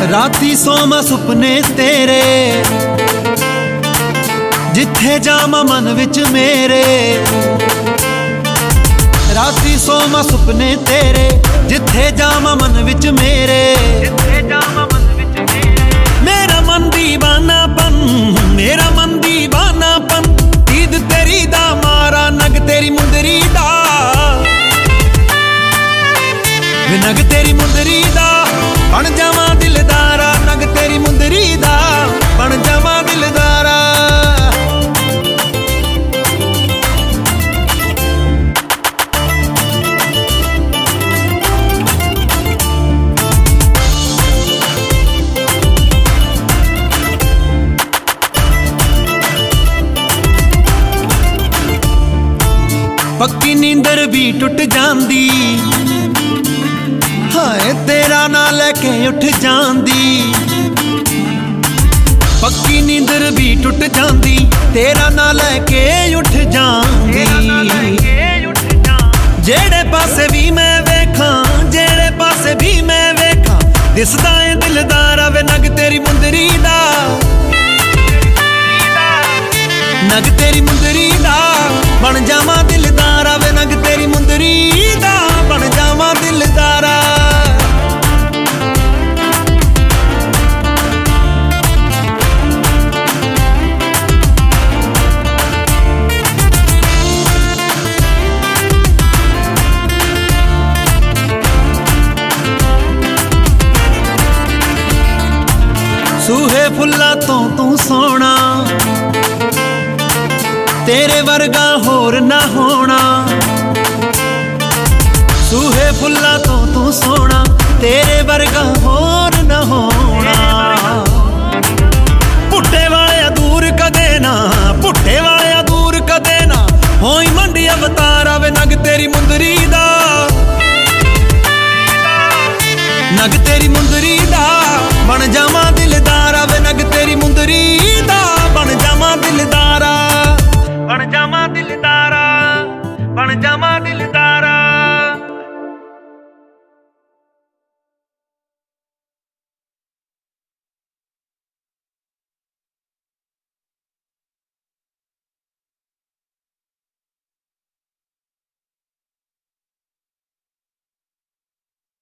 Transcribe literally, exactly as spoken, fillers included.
राती सोमा सुपने तेरे, जिथे जामा मन विच मेरे। राती सोमा सुपने तेरे, जिथे जामा मन विच मेरे। मेरा मन दीवानापन, मेरा मन दीवानापन, ईद तेरी दा मारा नग तेरी मुंदरी दा, नग तेरी मुंदरी दा बन जावा दिलदारा, नग तेरी मुंदरी दा बन जावा दिलदारा। पक्की नींदर भी टुट जांदी, हाय तेरा ना लेके उठ जांदी। पक्की नींदर भी टुट जांदी, तेरा ना लेके उठ जांदी। जेड़े पासे भी मैं वेखां, जेड़े पासे भी मैं वेखां, दिसदा है दिलदारा वे नग तेरी मुंदरी दा, नग तेरी मुंदरी दा बन जावा दिलदारा वे, नग तेरी मुंदरी दा बन जावा दिलदारा। सूहे फुल्ला तो तू सोना, तेरे वर्गा होर ना होना। सूहे फुल्ला तो तू सोना, तेरे वर्गा होर ना होना।